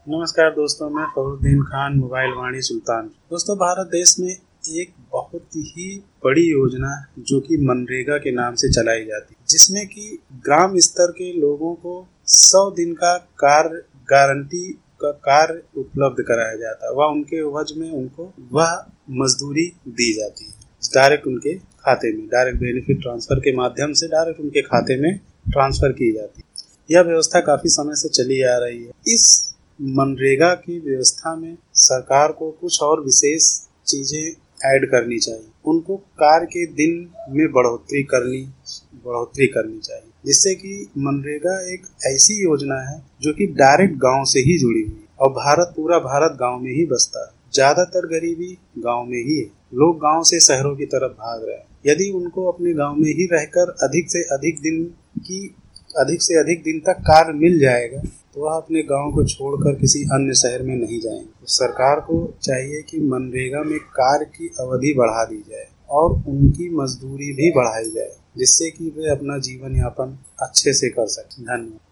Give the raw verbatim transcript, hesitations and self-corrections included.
नमस्कार दोस्तों, मैं फखरुद्दीन खान, मोबाइल वाणी सुल्तान। दोस्तों, भारत देश में एक बहुत ही बड़ी योजना जो कि मनरेगा के नाम से चलाई जाती है, जिसमें कि ग्राम स्तर के लोगों को सौ दिन का कार्य गारंटी का कार्य उपलब्ध कराया जाता है। वह उनके एवज में उनको वह मजदूरी दी जाती है, डायरेक्ट उनके खाते में, डायरेक्ट बेनिफिट ट्रांसफर के माध्यम से डायरेक्ट उनके खाते में ट्रांसफर की जाती है। यह व्यवस्था काफी समय से चली आ रही है। इस मनरेगा की व्यवस्था में सरकार को कुछ और विशेष चीजें ऐड करनी चाहिए। उनको कार्य के दिन में बढ़ोतरी करनी बढ़ोतरी करनी चाहिए, जिससे कि मनरेगा एक ऐसी योजना है जो कि डायरेक्ट गांव से ही जुड़ी हुई है और भारत पूरा भारत गांव में ही बसता है। ज्यादातर गरीबी गांव में ही है। लोग गांव से शहरों की तरफ भाग रहे हैं। यदि उनको अपने गांव में ही रहकर अधिक से अधिक दिन की अधिक से अधिक दिन तक कार्य मिल जाएगा तो वह अपने गांव को छोड़कर किसी अन्य शहर में नहीं जाएंगे। तो सरकार को चाहिए कि मनरेगा में कार्य की अवधि बढ़ा दी जाए और उनकी मजदूरी भी बढ़ाई जाए, जिससे कि वे अपना जीवन यापन अच्छे से कर सकें। धन्यवाद।